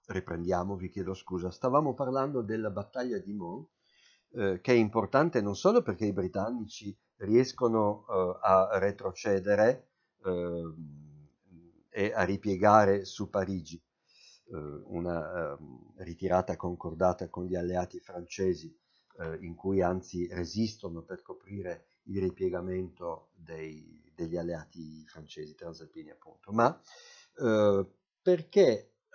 riprendiamo, vi chiedo scusa. Stavamo parlando della battaglia di Mons, che è importante non solo perché i britannici riescono a retrocedere e a ripiegare su Parigi, una ritirata concordata con gli alleati francesi, in cui anzi resistono per coprire il ripiegamento degli alleati francesi transalpini, appunto, ma perché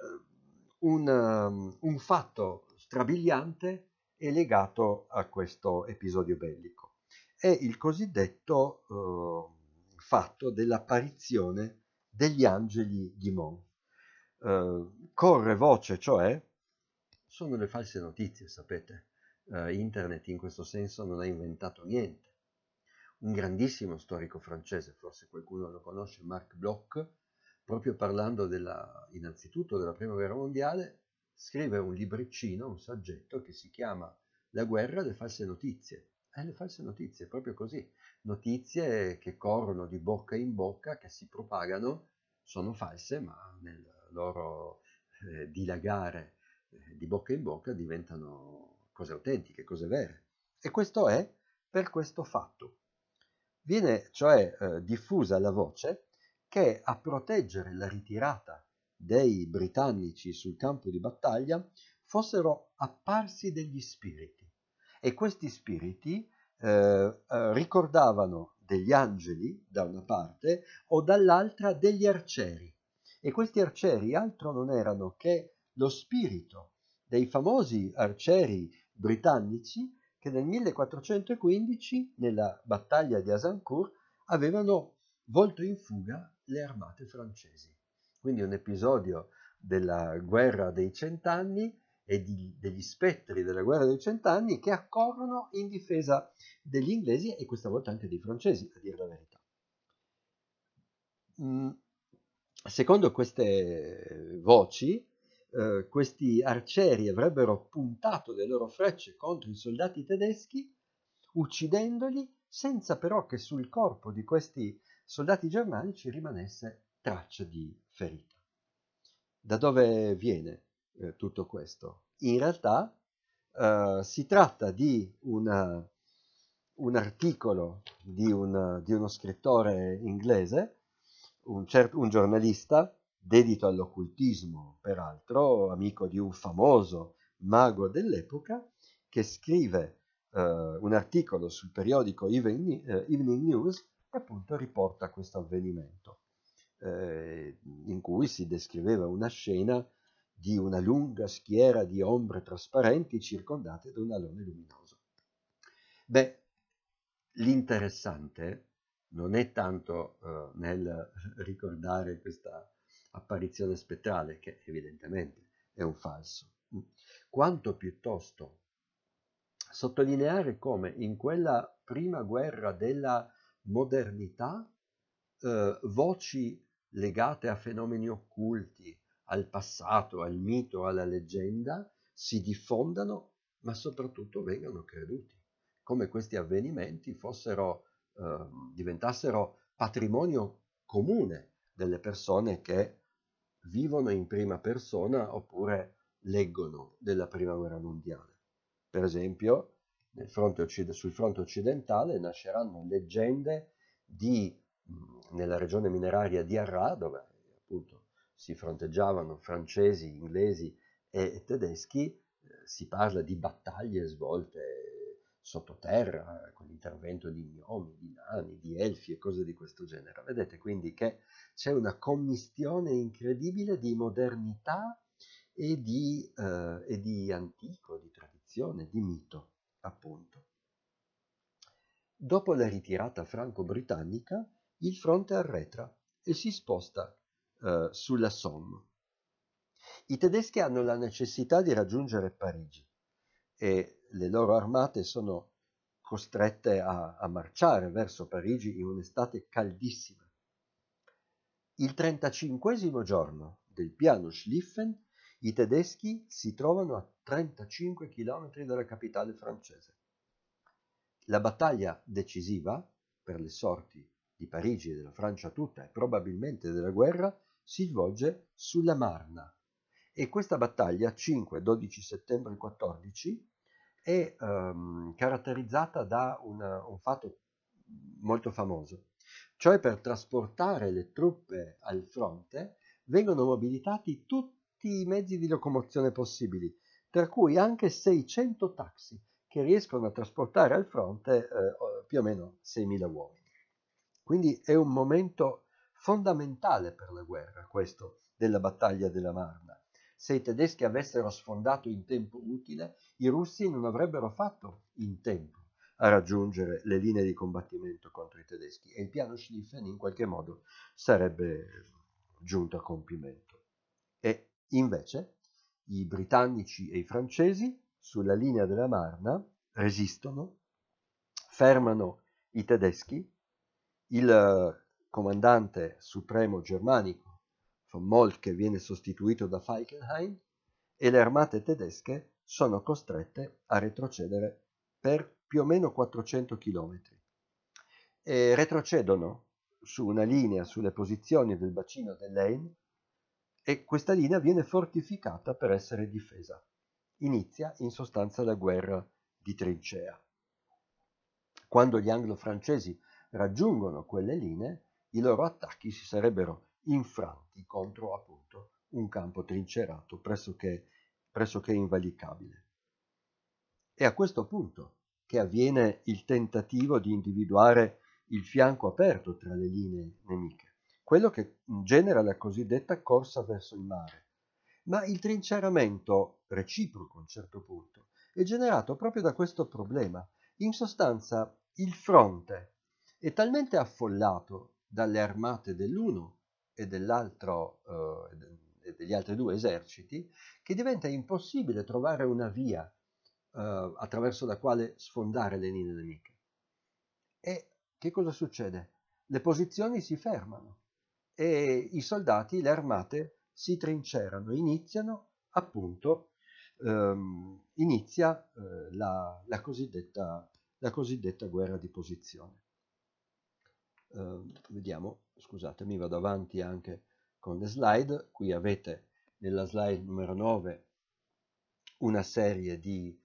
un fatto strabiliante è legato a questo episodio bellico. È il cosiddetto fatto dell'apparizione degli angeli di Mons. Corre voce, cioè, sono le false notizie, sapete. Internet in questo senso non ha inventato niente. Un grandissimo storico francese, forse qualcuno lo conosce, Marc Bloch, proprio parlando innanzitutto della Prima Guerra Mondiale, scrive un libriccino, un saggetto che si chiama La guerra alle false notizie. Le false notizie, proprio così. Notizie che corrono di bocca in bocca, che si propagano, sono false, ma nel loro dilagare di bocca in bocca diventano cose autentiche, cose vere. E questo è per questo fatto. Viene cioè diffusa la voce che a proteggere la ritirata dei britannici sul campo di battaglia fossero apparsi degli spiriti, e questi spiriti ricordavano degli angeli da una parte o dall'altra degli arcieri, e questi arcieri altro non erano che lo spirito dei famosi arcieri britannici che nel 1415, nella battaglia di Azincourt, avevano volto in fuga le armate francesi. Quindi un episodio della guerra dei cent'anni e degli spettri della guerra dei cent'anni che accorrono in difesa degli inglesi e questa volta anche dei francesi, a dire la verità. Secondo queste voci, questi arcieri avrebbero puntato le loro frecce contro i soldati tedeschi, uccidendoli, senza però che sul corpo di questi soldati germanici rimanesse traccia di ferita. Da dove viene tutto questo? In realtà si tratta di un articolo di uno scrittore inglese, un giornalista dedito all'occultismo, peraltro amico di un famoso mago dell'epoca, che scrive un articolo sul periodico Evening News e appunto riporta questo avvenimento, in cui si descriveva una scena di una lunga schiera di ombre trasparenti circondate da un alone luminoso. Beh, l'interessante non è tanto nel ricordare questa apparizione spettrale, che evidentemente è un falso, quanto piuttosto sottolineare come in quella prima guerra della modernità voci legate a fenomeni occulti, al passato, al mito, alla leggenda, si diffondano, ma soprattutto vengano creduti, come questi avvenimenti diventassero patrimonio comune delle persone che vivono in prima persona oppure leggono della Prima Guerra Mondiale. Per esempio, sul fronte occidentale nasceranno leggende nella regione mineraria di Arras, dove appunto si fronteggiavano francesi, inglesi e tedeschi, si parla di battaglie svolte sottoterra, con l'intervento di gnomi, di nani, di elfi e cose di questo genere. Vedete quindi che c'è una commistione incredibile di modernità e di antico, di tradizione, di mito, appunto. Dopo la ritirata franco-britannica, il fronte arretra e si sposta sulla Somme. I tedeschi hanno la necessità di raggiungere Parigi e le loro armate sono costrette a marciare verso Parigi in un'estate caldissima. Il 35° giorno del piano Schlieffen, i tedeschi si trovano a 35 km dalla capitale francese. La battaglia decisiva per le sorti di Parigi e della Francia tutta e probabilmente della guerra si svolge sulla Marna, E questa battaglia, 5-12 settembre 14, è caratterizzata da un fatto molto famoso, cioè per trasportare le truppe al fronte vengono mobilitati tutti i mezzi di locomozione possibili, per cui anche 600 taxi che riescono a trasportare al fronte più o meno 6.000 uomini. Quindi è un momento fondamentale per la guerra, questo della battaglia della Marna. Se i tedeschi avessero sfondato in tempo utile, i russi non avrebbero fatto in tempo a raggiungere le linee di combattimento contro i tedeschi e il piano Schlieffen in qualche modo sarebbe giunto a compimento. E invece i britannici e i francesi sulla linea della Marna resistono, fermano i tedeschi, il comandante supremo germanico von Moltke viene sostituito da Falkenhayn e le armate tedesche sono costrette a retrocedere per più o meno 400 km. E retrocedono su una linea sulle posizioni del bacino dell'Aisne e questa linea viene fortificata per essere difesa. Inizia in sostanza la guerra di trincea. Quando gli anglo-francesi raggiungono quelle linee, i loro attacchi si sarebbero infranti contro appunto un campo trincerato pressoché invalicabile. È a questo punto che avviene il tentativo di individuare il fianco aperto tra le linee nemiche, quello che genera la cosiddetta corsa verso il mare. Ma il trinceramento reciproco a un certo punto è generato proprio da questo problema. In sostanza, il fronte è talmente affollato dalle armate dell'uno e dell'altro e degli altri due eserciti che diventa impossibile trovare una via attraverso la quale sfondare le linee nemiche. E che cosa succede? Le posizioni si fermano e i soldati, le armate si trincerano, iniziano appunto, inizia la cosiddetta guerra di posizione. Vediamo, scusatemi, vado avanti anche con le slide. Qui avete nella slide numero 9 una serie di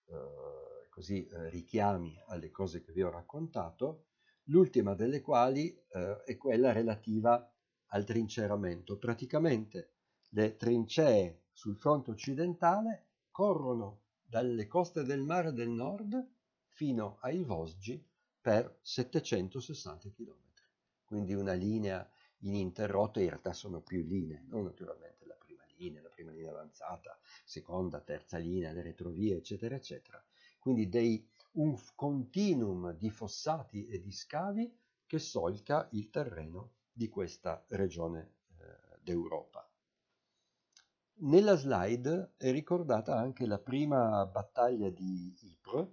richiami alle cose che vi ho raccontato, l'ultima delle quali è quella relativa al trinceramento. Praticamente le trincee sul fronte occidentale corrono dalle coste del mare del nord fino ai Vosgi per 760 km. Quindi una linea ininterrotta, in realtà sono più linee, non naturalmente la prima linea avanzata, seconda, terza linea, le retrovie, eccetera, eccetera. Quindi un continuum di fossati e di scavi che solca il terreno di questa regione d'Europa. Nella slide è ricordata anche la prima battaglia di Ypres,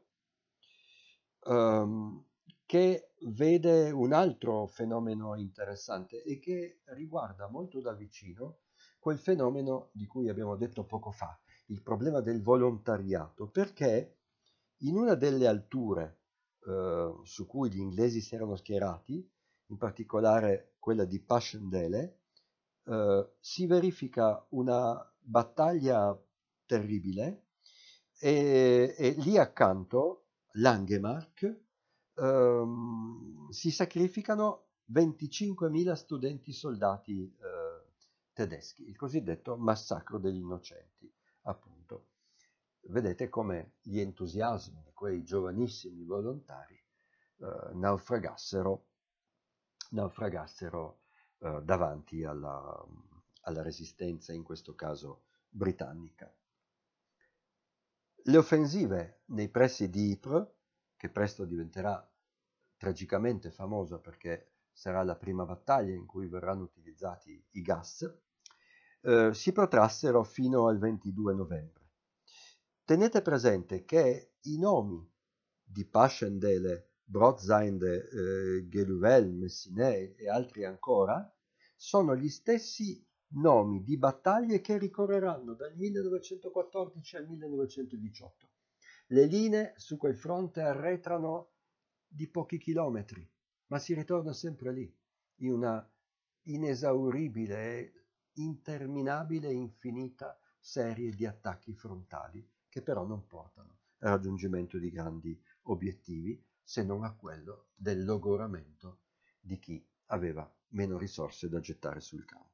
che vede un altro fenomeno interessante e che riguarda molto da vicino quel fenomeno di cui abbiamo detto poco fa, il problema del volontariato, perché in una delle alture su cui gli inglesi si erano schierati, in particolare quella di Passchendaele, si verifica una battaglia terribile e lì accanto Langemarck si sacrificano 25.000 studenti soldati tedeschi, il cosiddetto massacro degli innocenti, appunto. Vedete come gli entusiasmi di quei giovanissimi volontari naufragassero davanti alla resistenza, in questo caso britannica. Le offensive nei pressi di Ypres, che presto diventerà tragicamente famosa perché sarà la prima battaglia in cui verranno utilizzati i gas, si protrassero fino al 22 novembre. Tenete presente che i nomi di Passchendaele, Brotzheinde, Geluvel, Messinet e altri ancora sono gli stessi nomi di battaglie che ricorreranno dal 1914 al 1918. Le linee su quel fronte arretrano di pochi chilometri, ma si ritorna sempre lì, in una inesauribile, interminabile e infinita serie di attacchi frontali che però non portano al raggiungimento di grandi obiettivi, se non a quello del logoramento di chi aveva meno risorse da gettare sul campo.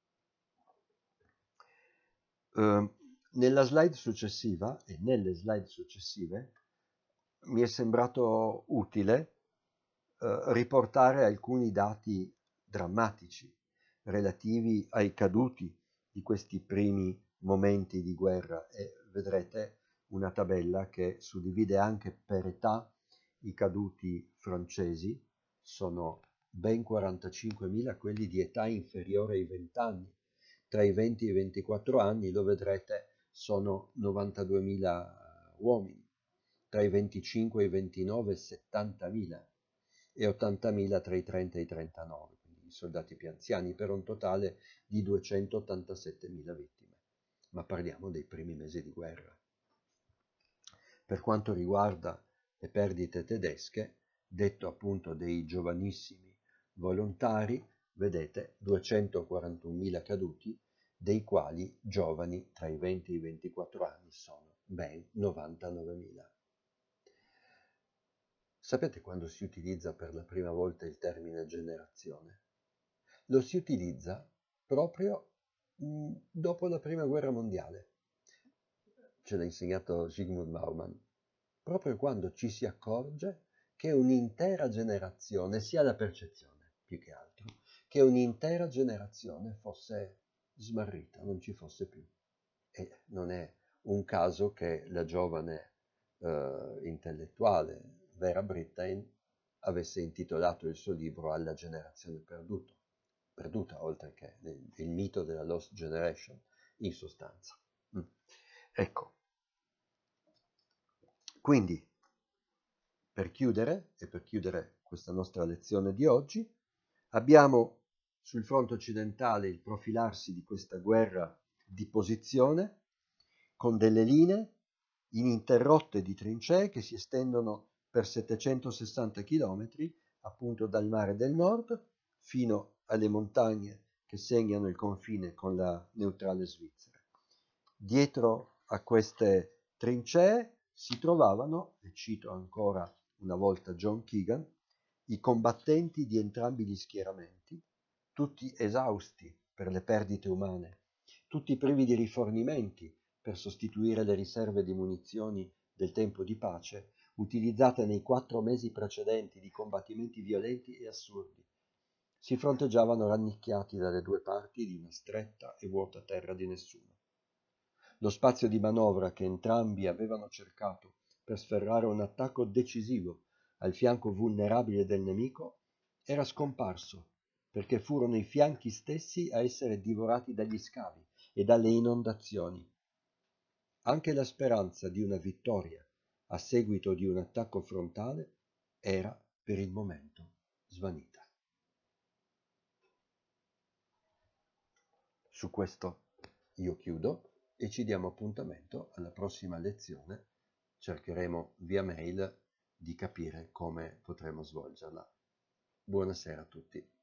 Nella slide successiva e nelle slide successive mi è sembrato utile riportare alcuni dati drammatici relativi ai caduti di questi primi momenti di guerra, e vedrete una tabella che suddivide anche per età i caduti francesi. Sono ben 45.000 quelli di età inferiore ai 20 anni. Tra i 20 e i 24 anni, lo vedrete, sono 92.000 uomini. Tra i 25 e i 29 70.000 e 80.000 tra i 30 e i 39, quindi i soldati più anziani, per un totale di 287.000 vittime. Ma parliamo dei primi mesi di guerra. Per quanto riguarda le perdite tedesche, detto appunto dei giovanissimi volontari, vedete 241.000 caduti, dei quali giovani tra i 20 e i 24 anni sono ben 99.000. Sapete quando si utilizza per la prima volta il termine generazione? Lo si utilizza proprio dopo la Prima Guerra Mondiale. Ce l'ha insegnato Zygmunt Bauman. Proprio quando ci si accorge che un'intera generazione, sia la percezione più che altro, che un'intera generazione fosse smarrita, non ci fosse più. E non è un caso che la giovane intellettuale Vera Brittain avesse intitolato il suo libro Alla generazione perduta, oltre che il mito della Lost Generation, in sostanza. Ecco, quindi per chiudere questa nostra lezione di oggi, abbiamo sul fronte occidentale il profilarsi di questa guerra di posizione, con delle linee ininterrotte di trincee che si estendono per 760 km, appunto dal mare del nord fino alle montagne che segnano il confine con la neutrale Svizzera. Dietro a queste trincee si trovavano, e cito ancora una volta John Keegan, i combattenti di entrambi gli schieramenti, tutti esausti per le perdite umane, tutti privi di rifornimenti per sostituire le riserve di munizioni del tempo di pace utilizzate nei 4 mesi precedenti di combattimenti violenti e assurdi. Si fronteggiavano rannicchiati dalle due parti di una stretta e vuota terra di nessuno. Lo spazio di manovra che entrambi avevano cercato per sferrare un attacco decisivo al fianco vulnerabile del nemico era scomparso, perché furono i fianchi stessi a essere divorati dagli scavi e dalle inondazioni. Anche la speranza di una vittoria a seguito di un attacco frontale era per il momento svanita. Su questo io chiudo e ci diamo appuntamento alla prossima lezione. Cercheremo via mail di capire come potremo svolgerla. Buonasera a tutti.